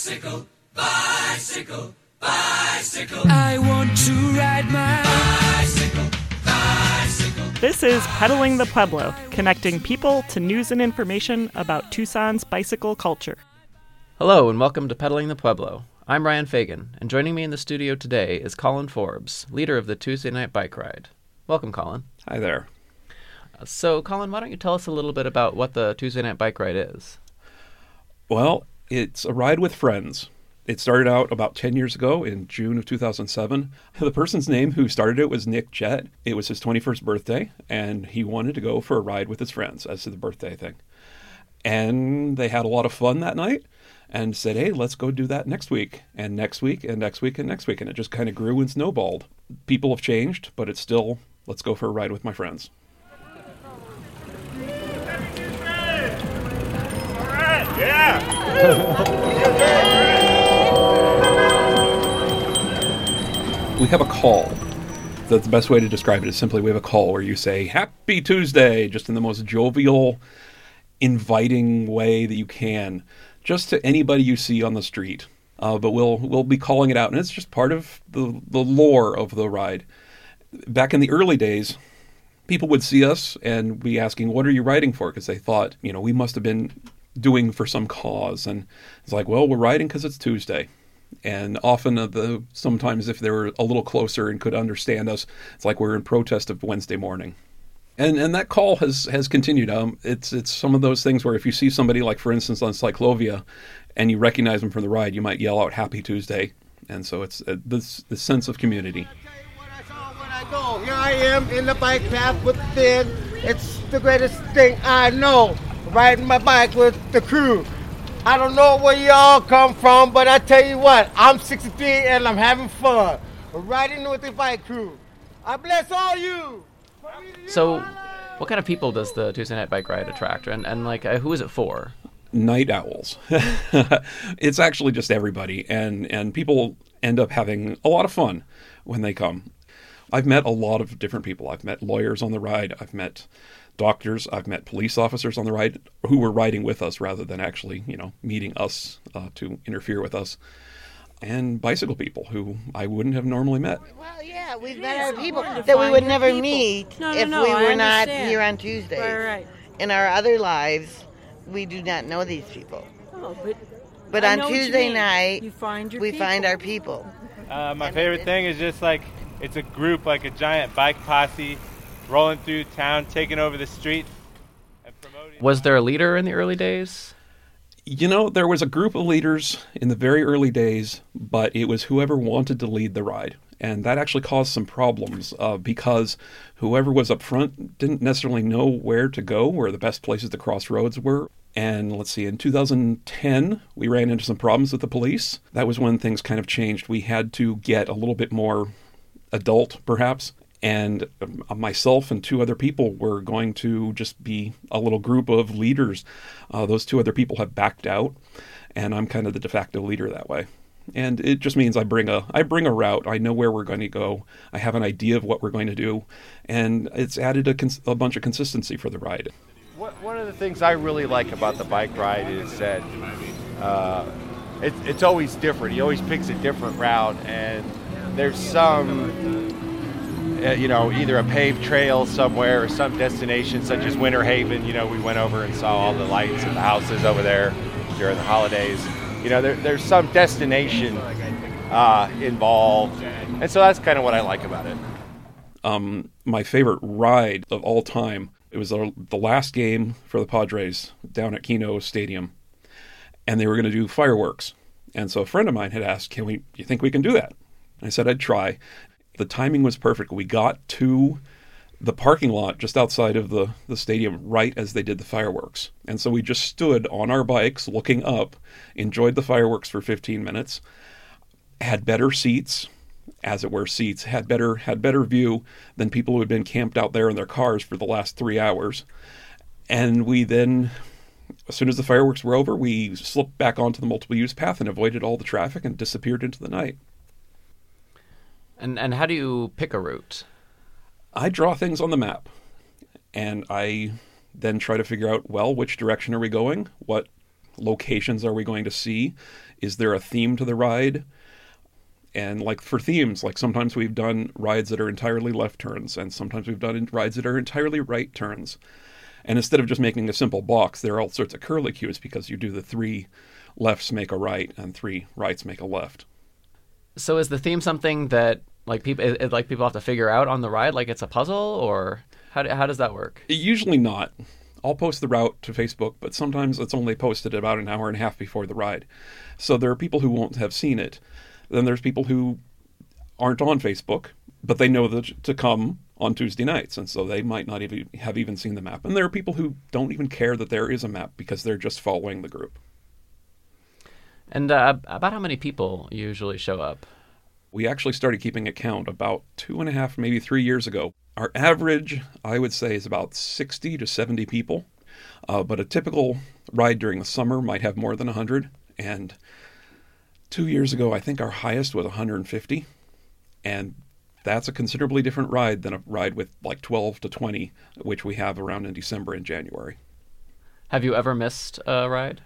Bicycle, bicycle, bicycle. I want to ride my bicycle, bicycle. This is Pedaling the Pueblo, connecting people to news and information about Tucson's bicycle culture. Hello and welcome to Pedaling the Pueblo. I'm Ryan Fagan, and joining me in the studio today is Colin Forbes, leader of the Tuesday Night Bike Ride. Welcome, Colin. Hi there. So, Colin, why don't you tell us a little bit about what the Tuesday Night Bike Ride is? Well, it's a ride with friends. It started out about 10 years ago in June of 2007. The person's name who started it was Nick Jett. It was his 21st birthday, and he wanted to go for a ride with his friends as the birthday thing. And they had a lot of fun that night and said, hey, let's go do that next week, and next week, and next week, and next week. And it just kind of grew and snowballed. People have changed, but it's still, let's go for a ride with my friends. Yeah! We have a call. The best way to describe it is simply we have a call where you say, Happy Tuesday, just in the most jovial, inviting way that you can, just to anybody you see on the street. But we'll be calling it out, and it's just part of the lore of the ride. Back in the early days, people would see us and be asking, what are you riding for? Because they thought, we must have been doing for some cause. And it's like, well, we're riding because it's Tuesday. And often, sometimes if they were a little closer and could understand us, it's like we're in protest of Wednesday morning. And that call has continued. It's some of those things where if you see somebody, like for instance on Cyclovia, and you recognize them from the ride, you might yell out Happy Tuesday. And so it's this sense of community. When I go, here I am in the bike path with Finn. It's the greatest thing I know, riding my bike with the crew. I don't know where y'all come from, but I tell you what, I'm 63 and I'm having fun riding with the bike crew. I bless all you. So, what kind of people does the Tuesday Night Bike Ride attract? And who is it for? Night owls. It's actually just everybody, and people end up having a lot of fun when they come. I've met a lot of different people. I've met lawyers on the ride. I've met doctors. I've met police officers on the ride who were riding with us rather than actually, meeting us to interfere with us. And bicycle people who I wouldn't have normally met. Well, yeah, we've met our people that we would never meet if we were not here on Tuesdays. Right. In our other lives, we do not know these people. Oh, but on Tuesday night, we find our people. My favorite thing is just it's a group, like a giant bike posse, rolling through town, taking over the street, and promoting. Was there a leader in the early days? There was a group of leaders in the very early days, but it was whoever wanted to lead the ride. And that actually caused some problems because whoever was up front didn't necessarily know where to go, where the best places to cross roads were. And let's see, in 2010, we ran into some problems with the police. That was when things kind of changed. We had to get a little bit more adult, perhaps. And myself and two other people were going to just be a little group of leaders. Those two other people have backed out, and I'm kind of the de facto leader that way. And it just means I bring a route. I know where we're going to go. I have an idea of what we're going to do, and it's added a bunch of consistency for the ride. One of the things I really like about the bike ride is that it's always different. He always picks a different route, and there's some... either a paved trail somewhere or some destination such as Winter Haven. We went over and saw all the lights and the houses over there during the holidays. There's some destination involved. And so that's kind of what I like about it. My favorite ride of all time, it was the last game for the Padres down at Keno Stadium. And they were going to do fireworks. And so a friend of mine had asked, you think we can do that? I said, I'd try. The timing was perfect. We got to the parking lot just outside of the stadium right as they did the fireworks. And so we just stood on our bikes looking up, enjoyed the fireworks for 15 minutes, had better seats, as it were seats, had better view than people who had been camped out there in their cars for the last 3 hours. And we then, as soon as the fireworks were over, we slipped back onto the multiple use path and avoided all the traffic and disappeared into the night. And how do you pick a route? I draw things on the map, and I then try to figure out, which direction are we going? locations are we going to see? Is there a theme to the ride? And like for themes, like sometimes we've done rides that are entirely left turns, and sometimes we've done rides that are entirely right turns. And instead of just making a simple box, there are all sorts of curlicues because you do the 3 lefts make a right and 3 rights make a left. So is the theme something that people have to figure out on the ride, like it's a puzzle, or how does that work? Usually not. I'll post the route to Facebook, but sometimes it's only posted about an hour and a half before the ride. So there are people who won't have seen it. Then there's people who aren't on Facebook, but they know that to come on Tuesday nights, and so they might not even have seen the map. And there are people who don't even care that there is a map because they're just following the group. And about how many people usually show up? We actually started keeping a count about 2.5, maybe 3 years ago. Our average, I would say, is about 60 to 70 people. But a typical ride during the summer might have more than 100. And 2 years ago, I think our highest was 150. And that's a considerably different ride than a ride with like 12 to 20, which we have around in December and January. Have you ever missed a ride?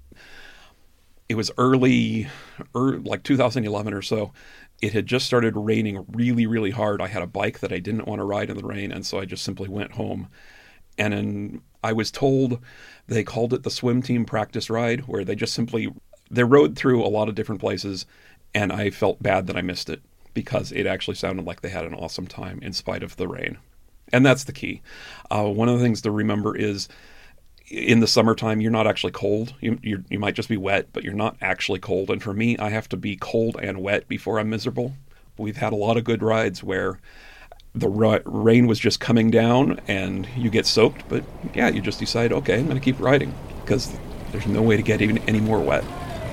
It was early, like 2011 or so. It had just started raining really, really hard. I had a bike that I didn't want to ride in the rain, and so I just simply went home. And I was told they called it the swim team practice ride, where they rode through a lot of different places, and I felt bad that I missed it because it actually sounded like they had an awesome time in spite of the rain. And that's the key. One of the things to remember is in the summertime, you're not actually cold. You might just be wet, but you're not actually cold. And for me, I have to be cold and wet before I'm miserable. We've had a lot of good rides where the rain was just coming down and you get soaked. But yeah, you just decide, okay, I'm going to keep riding because there's no way to get even any more wet.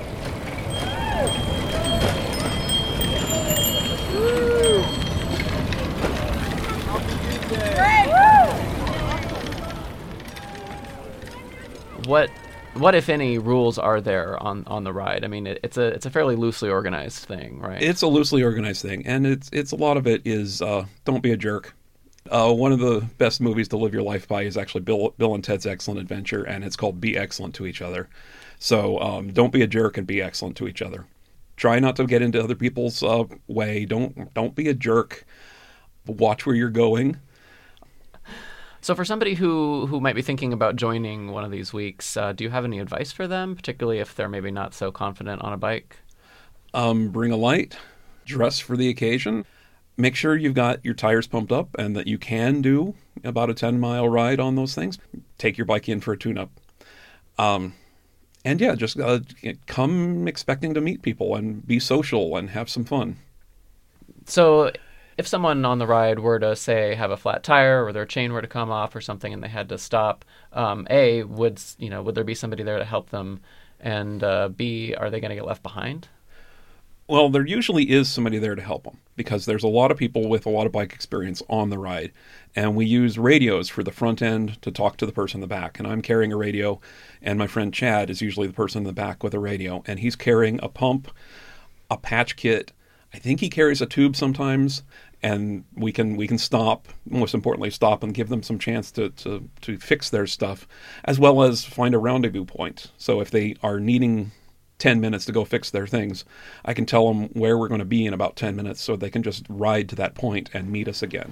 What if any rules are there on the ride? I mean, it's a fairly loosely organized thing, right? It's a loosely organized thing, and it's a lot of it is don't be a jerk. One of the best movies to live your life by is actually Bill and Ted's Excellent Adventure, and it's called Be Excellent to Each Other. So don't be a jerk and be excellent to each other. Try not to get into other people's way. Don't be a jerk. Watch where you're going. So for somebody who might be thinking about joining one of these weeks, do you have any advice for them, particularly if they're maybe not so confident on a bike? Bring a light, dress for the occasion, make sure you've got your tires pumped up and that you can do about a 10-mile ride on those things. Take your bike in for a tune-up. And yeah, just come expecting to meet people and be social and have some fun. So if someone on the ride were to, say, have a flat tire or their chain were to come off or something and they had to stop, A, would there be somebody there to help them? And B, are they going to get left behind? Well, there usually is somebody there to help them because there's a lot of people with a lot of bike experience on the ride. And we use radios for the front end to talk to the person in the back. And I'm carrying a radio, and my friend Chad is usually the person in the back with a radio. And he's carrying a pump, a patch kit. I think he carries a tube sometimes. And we can stop, most importantly, stop and give them some chance to fix their stuff, as well as find a rendezvous point. So if they are needing 10 minutes to go fix their things, I can tell them where we're going to be in about 10 minutes so they can just ride to that point and meet us again.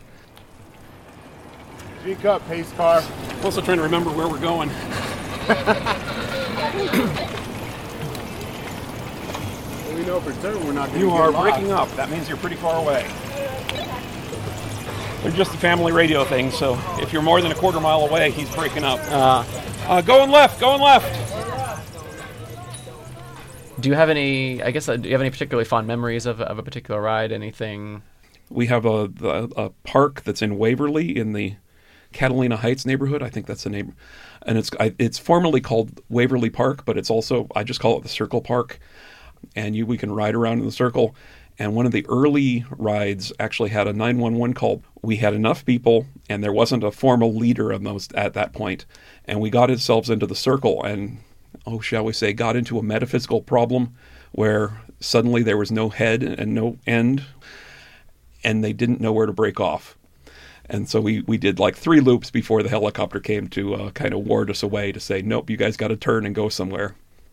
Speak up, pace car. I'm also trying to remember where we're going. We know for certain we're not going to You get are lost. breaking up. That means you're pretty far away. They're just a family radio thing, so if you're more than a quarter mile away, he's breaking up. Going left, going left. Do you have any particularly fond memories of a particular ride? Anything? We have a park that's in Waverly in the Catalina Heights neighborhood. I think that's the name. And it's formerly called Waverly Park, but it's also, I just call it the Circle Park. And we can ride around in the circle. And one of the early rides actually had a 911 call. We had enough people, and there wasn't a formal leader of those at that point. And we got ourselves into the circle and, shall we say, got into a metaphysical problem where suddenly there was no head and no end, and they didn't know where to break off. And so we did like 3 loops before the helicopter came to kind of ward us away to say, nope, you guys got to turn and go somewhere.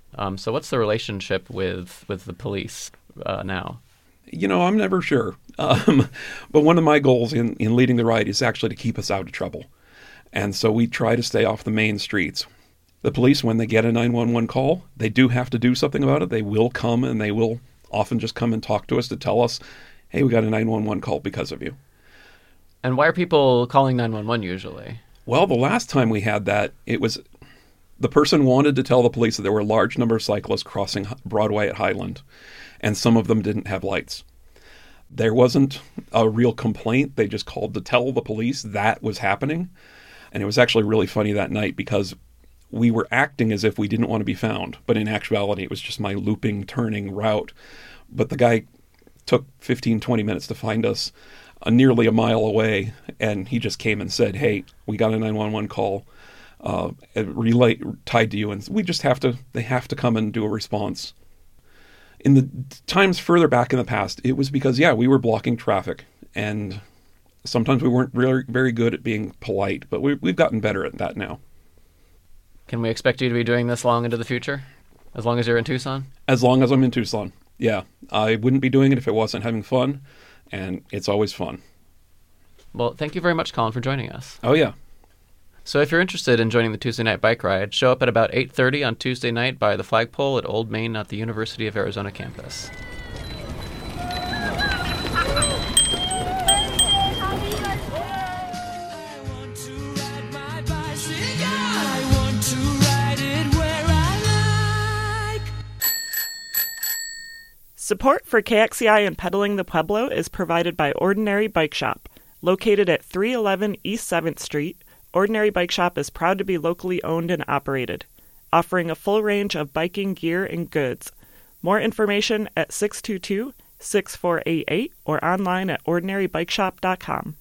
So what's the relationship with the police now? I'm never sure. But one of my goals in leading the ride is actually to keep us out of trouble. And so we try to stay off the main streets. The police, when they get a 911 call, they do have to do something about it. They will come, and they will often just come and talk to us to tell us, hey, we got a 911 call because of you. And why are people calling 911 usually? Well, the last time we had that, it was the person wanted to tell the police that there were a large number of cyclists crossing Broadway at Highland, and some of them didn't have lights. There wasn't a real complaint. They just called to tell the police that was happening. And it was actually really funny that night because we were acting as if we didn't want to be found, but in actuality, it was just my looping, turning route. But the guy took 15, 20 minutes to find us nearly a mile away, and he just came and said, hey, we got a 911 call, a relay tied to you, and they have to come and do a response. In the times further back in the past, it was because, we were blocking traffic, and sometimes we weren't really very good at being polite, but we've gotten better at that now. Can we expect you to be doing this long into the future? As long as you're in Tucson? As long as I'm in Tucson, yeah. I wouldn't be doing it if it wasn't having fun, and it's always fun. Well, thank you very much, Colin, for joining us. Oh, yeah. So if you're interested in joining the Tuesday night bike ride, show up at about 8:30 on Tuesday night by the flagpole at Old Main at the University of Arizona campus. Support for KXCI and Pedaling the Pueblo is provided by Ordinary Bike Shop. Located at 311 East 7th Street, Ordinary Bike Shop is proud to be locally owned and operated, offering a full range of biking gear and goods. More information at 622-6488 or online at ordinarybikeshop.com.